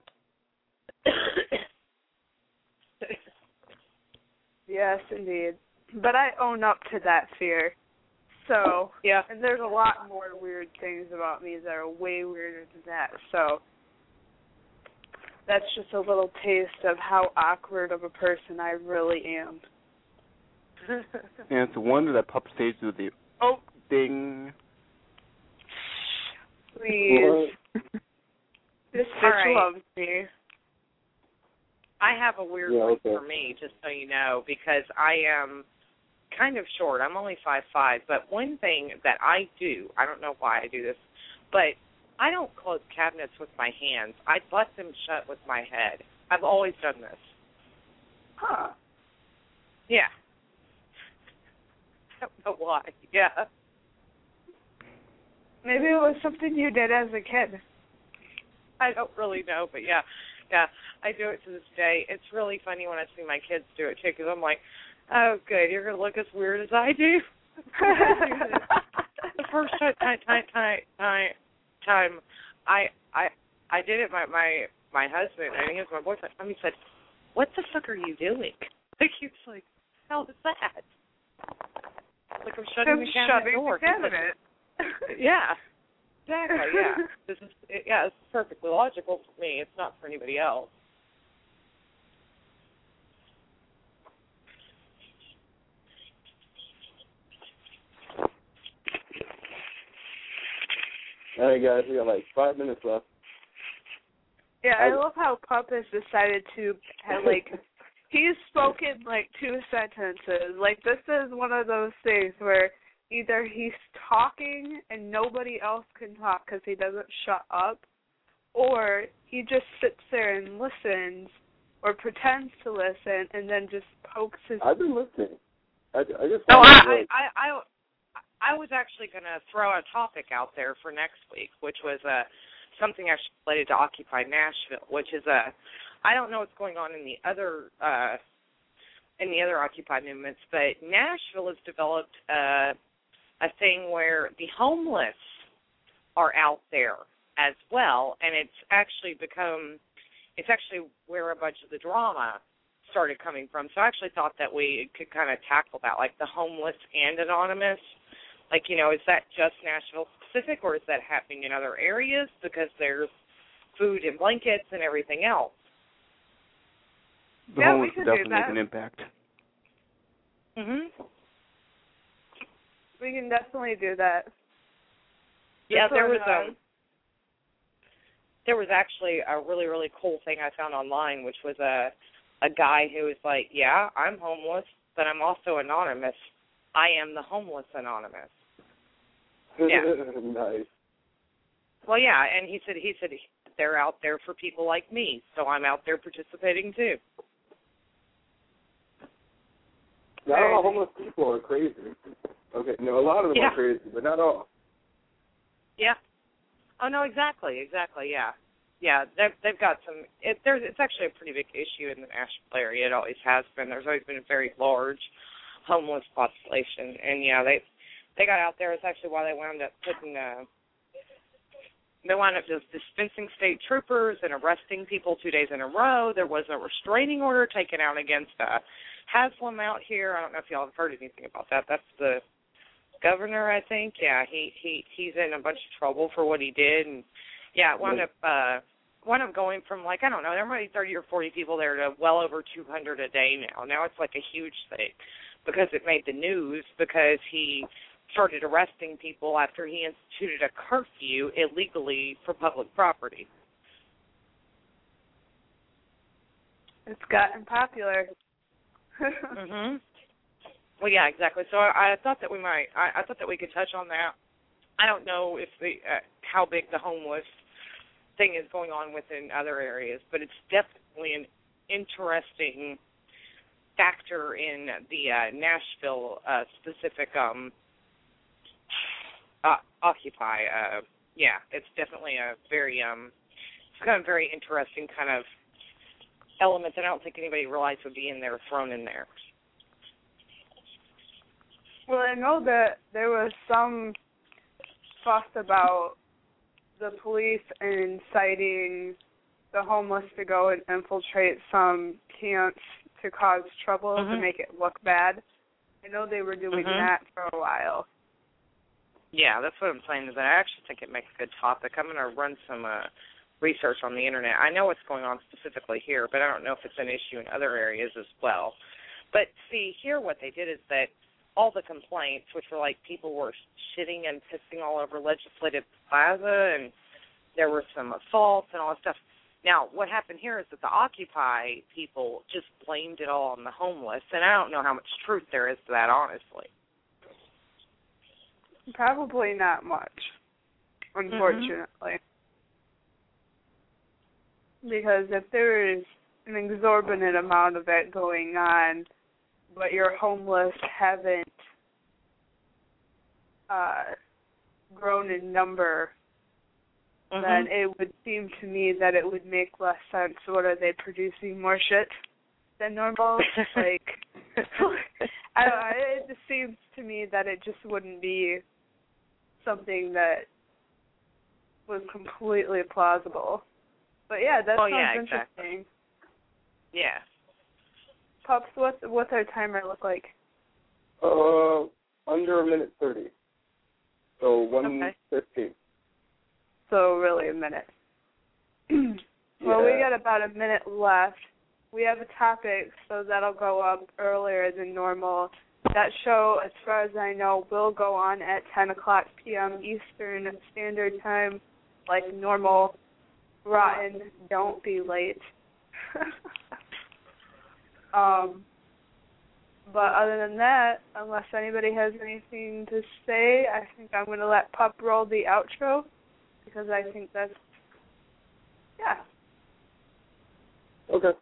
Yes, indeed. But I own up to that fear. So, Yeah. and there's a lot more weird things about me that are way weirder than that. So, that's just a little taste of how awkward of a person I really am. And it's a wonder that pup stays with the oh ding. Please. This All bitch right. loves me. I have a weird Yeah, one okay. for me, just so you know, because I am kind of short. I'm only five five, but one thing that I do, I don't know why I do this, but I don't close cabinets with my hands. I butt them shut with my head. I've always done this. Huh. Yeah. I don't know why. Yeah. Maybe it was something you did as a kid. I don't really know, but yeah. Yeah, I do it to this day. It's really funny when I see my kids do it, too, because I'm like, oh, good, you're going to look as weird as I do. The first time, time, time, time, time, time I, I, I did it, my, my, my husband, and he was my boyfriend, and he said, what the fuck are you doing? Like, he was like, hell is that? Like, I'm shutting the cabinet Shutting door. the cabinet. Yeah. Exactly, yeah. This is it, yeah, it's perfectly logical for me. It's not for anybody else. All right, guys, we got like five minutes left. Yeah, I I- love how Pup has decided to have, like, he's spoken, like, two sentences. Like, this is one of those things where either he's talking and nobody else can talk because he doesn't shut up, or he just sits there and listens or pretends to listen and then just pokes his... I've been listening. I, I just. No, wanted to, I, like, I, I, I was actually going to throw a topic out there for next week, which was uh, something actually related to Occupy Nashville, which is a, I don't know what's going on in the other, uh, in the other Occupy movements, but Nashville has developed uh, a thing where the homeless are out there as well, and it's actually become, it's actually where a bunch of the drama started coming from. So I actually thought that we could kind of tackle that, like the homeless and anonymous. Like, you know, is that just Nashville specific, or is that happening in other areas because there's food and blankets and everything else? The Yeah, homeless we will could do definitely make that. an impact. Mhm. We can definitely do that. Yeah, Just there so was I know. um, there was actually a really, really cool thing I found online, which was a a guy who was like, yeah, I'm homeless, but I'm also anonymous. I am the homeless anonymous. Yeah. Nice. Well, yeah, and he said he said they're out there for people like me, so I'm out there participating too. Not all homeless people are crazy. Okay, no, a lot of them Yeah. are crazy, but not all. Yeah. Oh no, exactly, exactly, yeah. yeah, they've, they've got some. It, there's, it's actually a pretty big issue in the Nashville area. It always has been. There's always been a very large homeless population, and yeah, they they got out there. It's actually why they wound up putting. Uh, They wound up just dispensing state troopers and arresting people two days in a row. There was a restraining order taken out against uh, Haslam out here. I don't know if y'all have heard anything about that. That's the governor, I think. Yeah, he, he he's in a bunch of trouble for what he did. And, yeah, it wound up, uh, wound up going from, like, I don't know, there might be thirty or forty people there to well over two hundred a day now. Now it's like a huge thing because it made the news because he started arresting people after he instituted a curfew illegally for public property. It's gotten popular. mhm. Well, yeah, exactly. So I, I thought that we might. I, I thought that we could touch on that. I don't know if the uh, how big the homeless thing is going on within other areas, but it's definitely an interesting factor in the uh, Nashville uh, specific. Um, Uh, Occupy, uh, yeah, it's definitely a very, um, it's kind of very interesting kind of element that I don't think anybody realized would be in there, thrown in there. Well, I know that there was some fuss about the police inciting the homeless to go and infiltrate some camps to cause trouble, mm-hmm. to make it look bad. I know they were doing mm-hmm. that for a while. Yeah, that's what I'm saying, is that I actually think it makes a good topic. I'm going to run some uh, research on the Internet. I know what's going on specifically here, but I don't know if it's an issue in other areas as well. But, see, here what they did is that all the complaints, which were like people were shitting and pissing all over Legislative Plaza, and there were some assaults and all that stuff. Now, what happened here is that the Occupy people just blamed it all on the homeless, and I don't know how much truth there is to that, honestly. Probably not much, unfortunately. Mm-hmm. Because if there is an exorbitant amount of it going on, but your homeless haven't uh, grown in number, mm-hmm. then it would seem to me that it would make less sense. What are they producing, more shit than normal? Like, I don't know, it just seems to me that it just wouldn't be something that was completely plausible. But yeah, that oh, sounds yeah, interesting. Exactly. Yeah. Pups, what's what's our timer look like? Uh, under a minute thirty. So one okay. fifteen. So really a minute. Well, yeah. we got about a minute left. We have a topic, so that'll go up earlier than normal. That show, as far as I know, will go on at ten o'clock p.m. Eastern Standard Time, like normal. Rotten, don't be late. um, but other than that, unless anybody has anything to say, I think I'm going to let Pup roll the outro, because I think that's, yeah. Okay.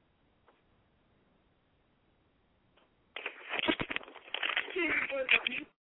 Thank you.